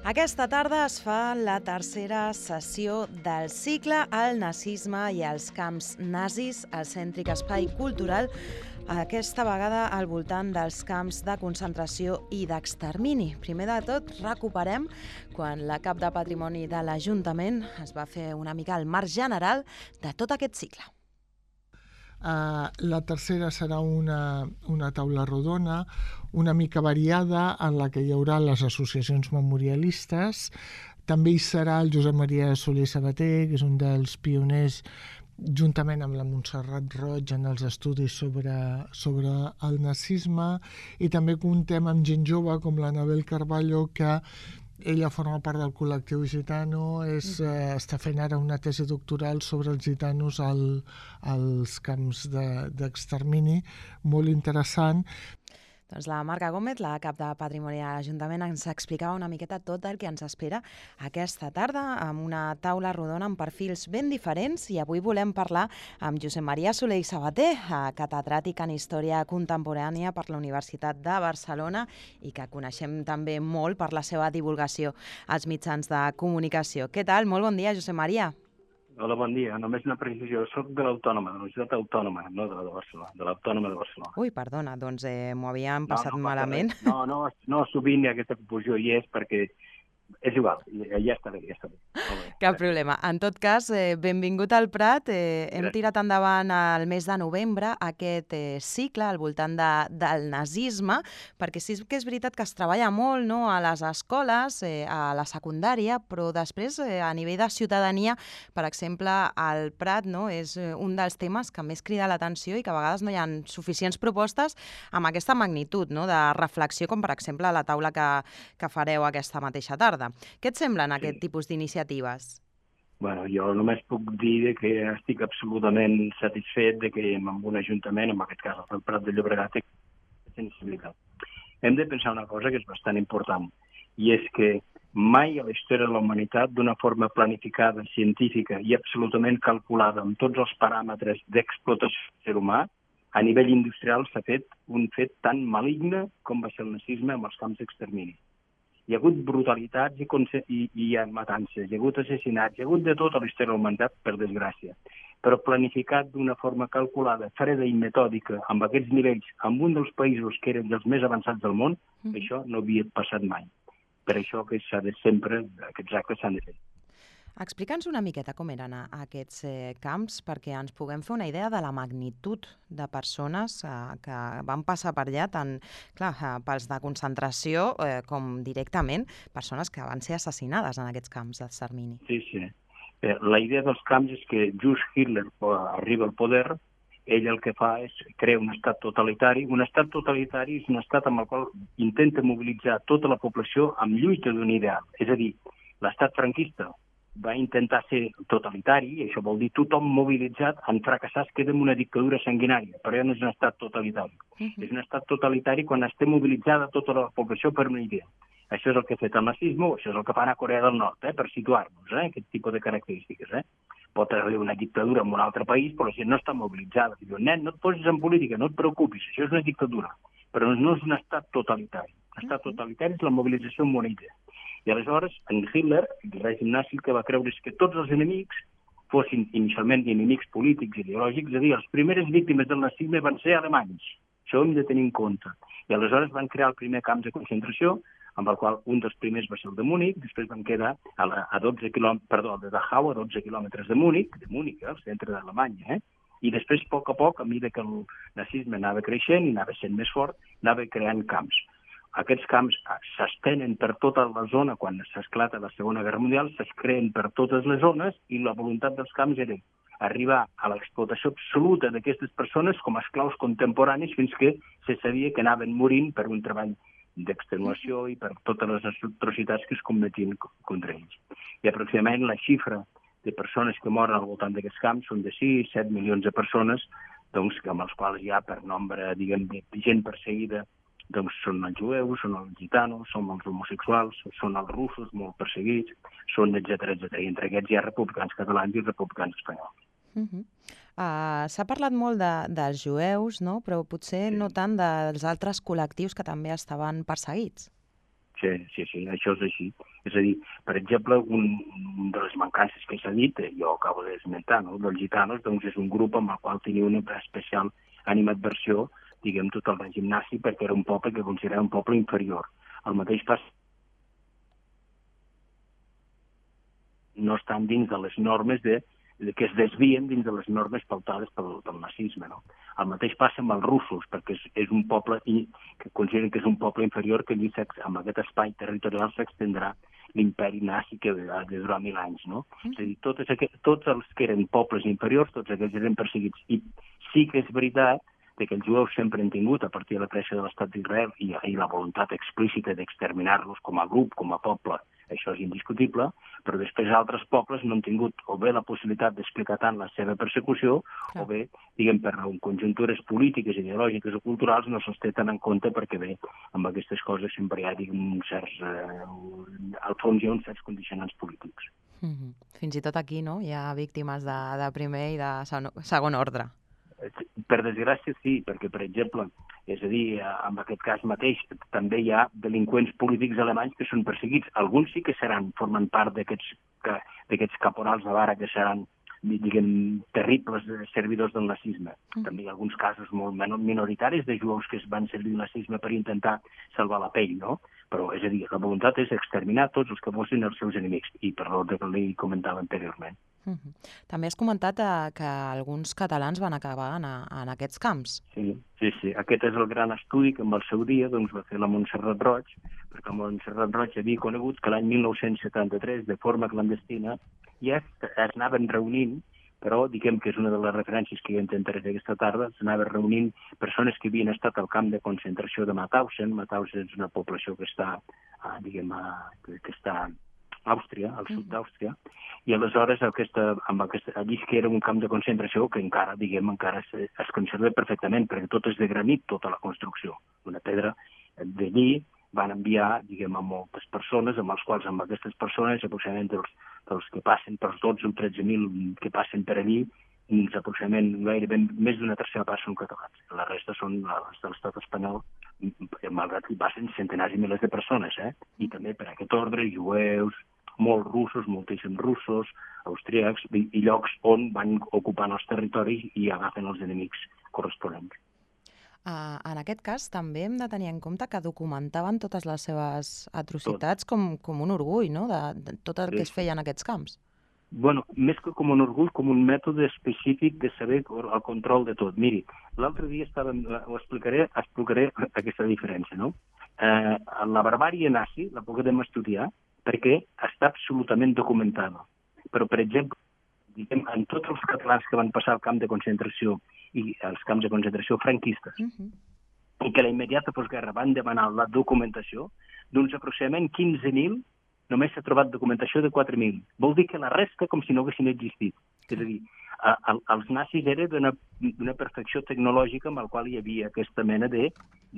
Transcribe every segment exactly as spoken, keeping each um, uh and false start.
Aquesta tarda es fa la tercera sessió del cicle El nazisme i els camps nazis al cèntric espai cultural, aquesta vegada al voltant dels camps de concentració i d'extermini. Primer de tot, recuperem quan la cap de Patrimoni de l'Ajuntament es va fer una mica el marc general de tot aquest cicle. Uh, la tercera serà una, una taula rodona, una mica variada, en la que hi haurà les associacions memorialistes. També hi serà el Josep Maria Soler Sabater, que és un dels pioners, juntament amb la Montserrat Roig, en els estudis sobre, sobre el nazisme, i també contem amb gent jove com l'Anabel Carballo, que ella forma part del col·lectiu gitano, és, eh, està fent ara una tesi doctoral sobre els gitanos al, als camps de, d'extermini, molt interessant. Doncs la Marga Gómez, la cap de Patrimoni de l'Ajuntament, ens explicava una miqueta tot el que ens espera aquesta tarda amb una taula rodona amb perfils ben diferents, i avui volem parlar amb Josep Maria Soler i Sabater, catedràtic en Història Contemporània per la Universitat de Barcelona i que coneixem també molt per la seva divulgació als mitjans de comunicació. Què tal? Molt bon dia, Josep Maria. Hola, bon dia. Només una precisió. Soc de l'Autònoma, de la Universitat Autònoma, no de la de Barcelona, de l'Autònoma de Barcelona. Ui, perdona, doncs eh, m'ho havien passat no, no malament. No, no, no, sovint hi ha aquesta confusió, i és perquè és igual, ja està bé, ja està bé. Cap problema. En tot cas, eh, benvingut al Prat. Eh, hem tirat endavant el mes de novembre aquest eh, cicle al voltant de, del nazisme, perquè sí que és veritat que es treballa molt, no?, a les escoles, eh, a la secundària, però després eh, a nivell de ciutadania, per exemple, al Prat, no?, és un dels temes que més crida l'atenció i que a vegades no hi ha suficients propostes amb aquesta magnitud, no?, de reflexió, com per exemple la taula que, que fareu aquesta mateixa tarda. Què et semblen sí. aquest tipus d'iniciatives? Bueno, jo només puc dir que estic absolutament satisfet de que en un ajuntament, en aquest cas el Prat de Llobregat, té sensibilitat. Hem de pensar una cosa que és bastant important, i és que mai a la història de la humanitat, d'una forma planificada, científica i absolutament calculada amb tots els paràmetres d'explotació del ser humà, a nivell industrial s'ha fet un fet tan maligne com va ser el nazisme amb els camps d'extermini. Hi ha hagut brutalitats i, i, i hi ha matances, hi ha hagut assassinats, hi ha hagut de tot a la història de la humanitat, per desgràcia. Però planificat d'una forma calculada, freda i metòdica, amb aquests nivells, amb un dels països que eren dels més avançats del món, mm. això no havia passat mai. Per això que s'ha de sempre, aquests actes s'han de fer. Explica'ns una miqueta com eren aquests eh, camps perquè ens puguem fer una idea de la magnitud de persones eh, que van passar per allà, tant clar, eh, pels de concentració eh, com directament persones que van ser assassinades en aquests camps d'extermini. Sí, sí. Eh, la idea dels camps és que just Hitler arriba al poder, ell el que fa és crear un estat totalitari. Un estat totalitari és un estat amb el qual intenta mobilitzar tota la població amb lluita d'un ideal. És a dir, l'estat franquista va intentar ser totalitari, i això vol dir tothom mobilitzat, en fracassar es queda en una dictadura sanguinària, però ja no és un estat totalitari. Uh-huh. És un estat totalitari quan està mobilitzada tota la població per una idea. Això és el que ha fet el nazisme, això és el que fan a Corea del Nord, eh, per situar-nos, eh, aquest tipus de característiques. Eh. Pot haver una dictadura en un altre país, però la gent no està mobilitzada. Diu, nen, no et posis en política, no et preocupis, això és una dictadura. Però no és un estat totalitari. L'estat totalitari és la mobilització en una idea. I aleshores, en Hitler, el règim nazi, que va creure que tots els enemics fossin inicialment enemics polítics i ideològics, és a dir, les primeres víctimes del nazisme van ser alemanys. Això ho hem de tenir en compte. I aleshores van crear el primer camp de concentració, amb el qual un dels primers va ser el de Múnich, després van quedar a, la, a dotze quilòmetres, perdó, de Dachau, a dotze quilòmetres de Múnich, de Múnich, eh, el centre d'Alemanya, eh? I després, a poc a poc, a mesura que el nazisme anava creixent i anava sent més fort, anava creant camps. Aquests camps s'estenen per tota la zona quan s'esclata la Segona Guerra Mundial, s'escreen per totes les zones, i la voluntat dels camps era arribar a l'explotació absoluta d'aquestes persones com a esclaus contemporanis fins que se sabia que anaven morint per un treball d'extenuació i per totes les atrocitats que es cometien contra ells. I aproximadament la xifra de persones que moren al voltant d'aquests camps són de sis a set milions de persones, doncs, amb els quals hi ha per nombre, diguem, de gent perseguida, doncs són els jueus, són els gitanos, són els homosexuals, són els russos molt perseguits, són etcètera, etcètera. I entre aquests hi ha republicans catalans i republicans espanyols. Uh-huh. Uh, s'ha parlat molt de, dels jueus, no? Però potser sí. no tant dels altres col·lectius que també estaven perseguits. Sí, sí, sí, això és així. És a dir, per exemple, un, un de les mancances que s'ha dit, jo acabo d'esmentar, no?, dels gitanos, doncs és un grup amb el qual tenia una especial animadversió, diguem, tot el règim nazi, perquè era un poble que considerava un poble inferior. El mateix passa no estan dins de les normes de, de que es desvien dins de les normes pautades pel, pel nazisme, no? El mateix passa amb els russos, perquè és, és un poble i, que consideren que és un poble inferior, que allí amb aquest espai territorial s'extendrà l'imperi nazi que ha de durar mil anys, no? Mm. És a dir, tots, aquests, tots els que eren pobles inferiors, tots aquests eren perseguits. I sí que és veritat que els jueus sempre han tingut, a partir de la creació de l'estat d'Israel i, i la voluntat explícita d'exterminar-los com a grup, com a poble, això és indiscutible, però després altres pobles no han tingut o bé la possibilitat d'explicar tant la seva persecució, Clar. o bé, diguem, per conjuntures polítiques, ideològiques o culturals no se'ls té tant en compte perquè bé, amb aquestes coses sempre hi ha, diguem, certs, eh, al fons hi ha uns certs condicionants polítics. Mm-hmm. Fins i tot aquí, no?, hi ha víctimes de, de primer i de segon ordre. Per desgràcia, sí, perquè, per exemple, és a dir, en aquest cas mateix, també hi ha delinqüents polítics alemanys que són perseguits. Alguns sí que seran, formen part d'aquests d'aquests caporals de vara que seran, diguem, terribles servidors del nazisme. Mm. També hi ha alguns casos molt minoritaris de jueus que es van servir del nazisme per intentar salvar la pell, no? Però, és a dir, la voluntat és exterminar tots els que fossin els seus enemics, i per l'ordre que li comentava anteriorment. Uh-huh. També has comentat eh, que alguns catalans van acabar en, en aquests camps. Sí, sí, sí. Aquest és el gran estudi que en el seu dia doncs, va fer la Montserrat Roig, perquè la Montserrat Roig havia conegut que l'any mil nou-cents setanta-tres, de forma clandestina, ja es, es anaven reunint, però diguem que és una de les referències que jo intentaré fer aquesta tarda, s'anaven reunint persones que havien estat al camp de concentració de Mauthausen. Mauthausen és una població que està, ah, diguem, ah, que, que està a Àustria, al sud d'Àustria, i aleshores aquesta, amb aquesta, allí que era un camp de concentració que encara, diguem, encara es, es conserva perfectament, perquè tot és de granit, tota la construcció, una pedra. D'allí van enviar, diguem, a moltes persones, amb els quals, amb aquestes persones, aproximadament dels, dels que passen, pels dotze o tretze mil que passen per allí, aproximadament gairebé més d'una tercera part són catalans. La resta són les de l'estat espanyol, malgrat que hi passen centenars i milers de persones, eh? I també per aquest ordre, jueus, molts russos, moltíssims russos, austríacs, i, i llocs on van ocupant els territoris i agafen els enemics corresponents. Uh, en aquest cas també hem de tenir en compte que documentaven totes les seves atrocitats com, com un orgull, no?, de, de tot el sí, que es feia en aquests camps. Bueno, més que com un orgull, com un mètode específic de saber el control de tot. Miri, l'altre dia estàvem, ho explicaré, explicaré aquesta diferència, no? Eh, la barbàrie nazi la podem estudiar perquè està absolutament documentada. Però, per exemple, diguem, en tots els catalans que van passar al camp de concentració i els camps de concentració franquistes, uh-huh. i que a la immediata postguerra van demanar la documentació, d'uns aproximadament quinze mil només s'ha trobat documentació de quatre mil. Vol dir que la resta com si no haguessin existit. És a dir, a, a, els nazis eren d'una perfecció tecnològica amb la qual hi havia aquesta mena de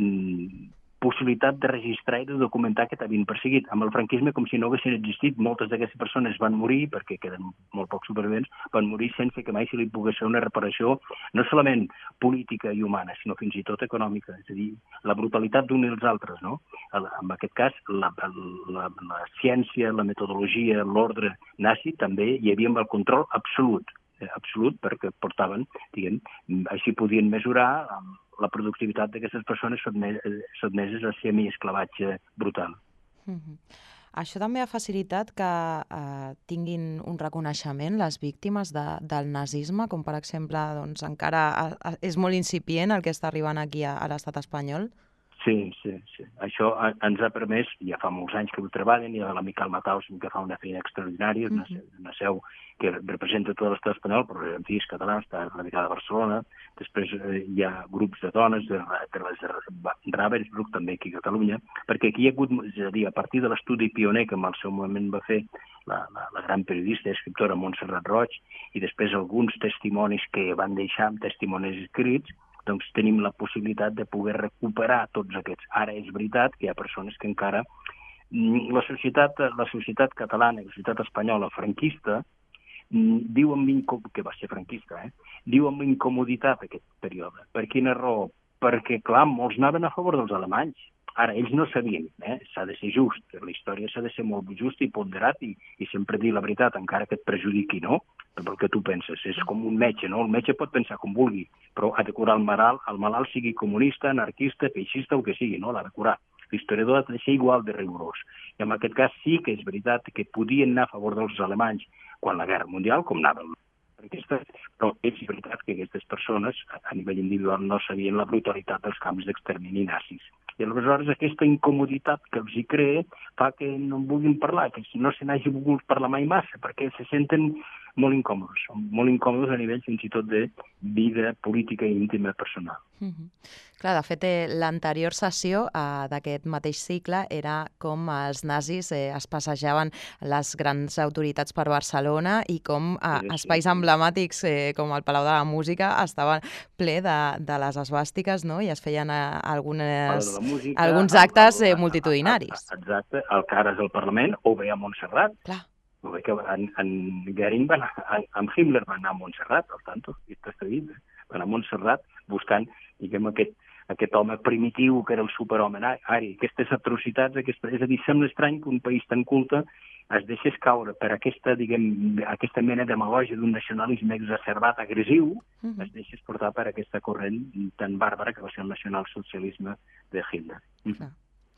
mm, possibilitat de registrar i de documentar que t'havien perseguit. Amb el franquisme, com si no haguessin existit, moltes d'aquestes persones van morir, perquè queden molt pocs supervivents, van morir sense que mai se li pogués fer una reparació, no solament política i humana, sinó fins i tot econòmica. És a dir, la brutalitat d'un i els altres, no? En aquest cas, la, la, la ciència, la metodologia, l'ordre nazi, també hi havia el control absolut, absolut, perquè portaven, diguem, així podien mesurar la productivitat d'aquestes persones sotmeses a semi-esclavatge brutal. Mm-hmm. Això també ha facilitat que eh, tinguin un reconeixement les víctimes de, del nazisme, com per exemple, doncs, encara a, a, és molt incipient el que està arribant aquí a, a l'estat espanyol? Sí, sí, sí. Això ens ha permès, ja fa molts anys que ho treballen, hi ha la Miquel Mauthausen que fa una feina extraordinària, una, mm-hmm. una seu que representa tot l'estat espanyol, però en fi, és català, està radicada a Barcelona. Després eh, hi ha grups de dones, de, de les de Ravensbrück, també aquí a Catalunya, perquè aquí hi ha hagut, és a dir, a partir de l'estudi pioner que en el seu moment va fer la, la, la gran periodista i escriptora Montserrat Roig, i després alguns testimonis que van deixar, testimonis escrits, doncs tenim la possibilitat de poder recuperar tots aquests. Ara és veritat que hi ha persones que encara... La societat, la societat catalana i la societat espanyola franquista diu amb incomoditat, que va ser franquista, eh? diu amb incomoditat aquest període. Per quina raó? Perquè, clar, molts anaven a favor dels alemanys. Ara, ells no sabien, eh? S'ha de ser just, la història s'ha de ser molt just i ponderat i, i sempre dir la veritat, encara que et perjudiqui, no? Pel que tu penses, és com un metge, no? El metge pot pensar com vulgui, però ha de curar el malalt, el malalt sigui comunista, anarquista, feixista, el que sigui, no? L'ha de curar. L'historiador ha de ser igual de rigorós. I en aquest cas sí que és veritat que podien anar a favor dels alemanys quan la Guerra Mundial, com anava el però és veritat que aquestes persones, a nivell individual, no sabien la brutalitat dels camps d'extermini nazis. I aleshores aquesta incomoditat que els hi crea fa que no en vulguin parlar, que no se n'hagi volgut parlar mai massa, perquè se senten molt incòmodes, molt incòmodes a nivell fins i tot de vida política i íntima personal. Mm-hmm. Clar, de fet, eh, l'anterior sessió eh, d'aquest mateix cicle era com els nazis eh, es passejaven les grans autoritats per Barcelona i com eh, sí, sí. espais emblemàtics eh, com el Palau de la Música estaven ple de, de les esvàstiques, no? I es feien eh, algunes, música, alguns actes eh, multitudinaris. Exacte, el que ara és el Parlament, o bé a Montserrat. Clar. O bé que en, en Goering va anar, en Himmler va anar a Montserrat, al tanto, i està dit, va anar a Montserrat buscant, diguem, aquest, aquest home primitiu que era el superhome. Ari, aquestes atrocitats, aquesta, és a dir, sembla estrany que un país tan culte es deixés caure per aquesta, diguem, aquesta mena de demagògia d'un nacionalisme exacerbat, agressiu, uh-huh. es deixés portar per aquesta corrent tan bàrbara que va ser el nacionalsocialisme de Hitler. Uh-huh.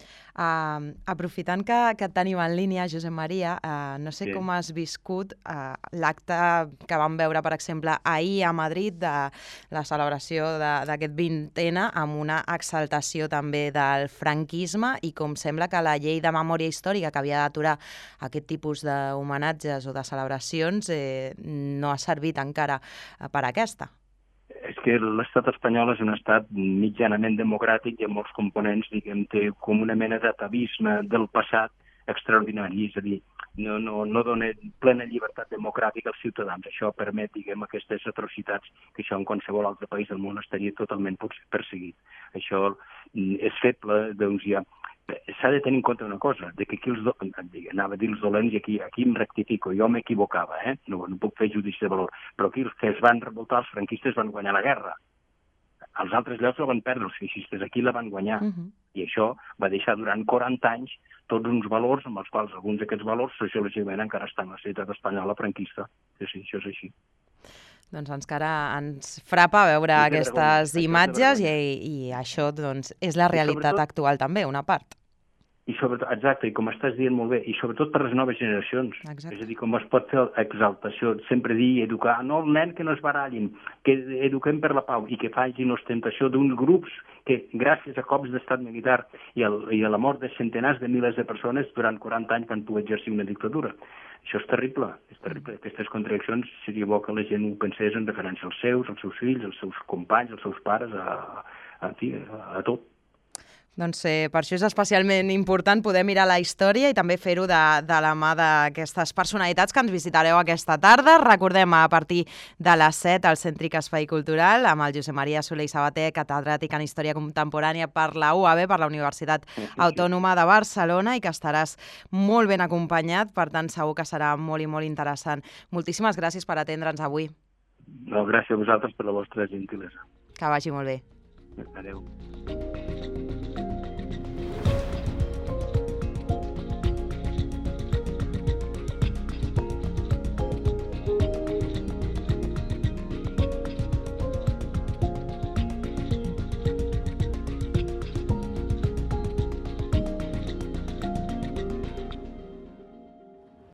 Uh, aprofitant que, que et tenim en línia, Josep Maria, uh, no sé sí. com has viscut uh, l'acte que vam veure, per exemple, ahir a Madrid de la celebració d'aquest vintena amb una exaltació també del franquisme i com sembla que la llei de memòria històrica que havia d'aturar aquest tipus d'homenatges o de celebracions eh, no ha servit encara per a aquesta. És que l'estat espanyol és un estat mitjanament democràtic i amb molts components, diguem, té com una mena d'atavisme del passat extraordinari, és a dir, no, no, no dona plena llibertat democràtica als ciutadans. Això permet, diguem, aquestes atrocitats que això en qualsevol altre país del món estaria totalment perseguit. Això és feble, doncs ja... S'ha de tenir en compte una cosa, de que aquí els do... anava a dir els dolents i aquí, aquí em rectifico, jo m'equivocava, eh? no, no puc fer judici de valor, però aquí els que es van revoltar, els franquistes van guanyar la guerra. Als altres llocs la van perdre els feixistes, aquí la van guanyar. Uh-huh. I això va deixar durant quaranta anys tots uns valors amb els quals alguns d'aquests valors sociològicament encara estan a la societat espanyola franquista. Sí, sí, això és així. Doncs encara ens frapa veure sí, aquestes imatges i, i això doncs, és la realitat sobretot, actual també, una part. I sobretot, exacte, i com estàs dient molt bé, i sobretot per les noves generacions. Exacte. És a dir, com es pot fer exaltació, sempre dir i educar, no el nen que no es barallin, que eduquem per la pau i que facin ostentació d'uns grups que gràcies a cops d'estat militar i, el, i a la mort de centenars de milers de persones durant quaranta anys van poder exercir una dictadura. Això és terrible, és terrible. Aquestes contradiccions seria bo que la gent ho pensés en referència als seus, als seus fills, als seus companys, als seus pares, a, a, a, a tot. Doncs eh, per això és especialment important poder mirar la història i també fer-ho de, de la mà d'aquestes personalitats que ens visitareu aquesta tarda. Recordem, a partir de les set al Cèntric Espai Cultural amb el Josep Maria Soler i Sabater, catedràtic en Història Contemporània per la U A B, per la Universitat Autònoma de Barcelona, i que estaràs molt ben acompanyat, per tant segur que serà molt i molt interessant. Moltíssimes gràcies per atendre'ns avui. No, gràcies a vosaltres per la vostra gentilesa. Que vagi molt bé. Adéu.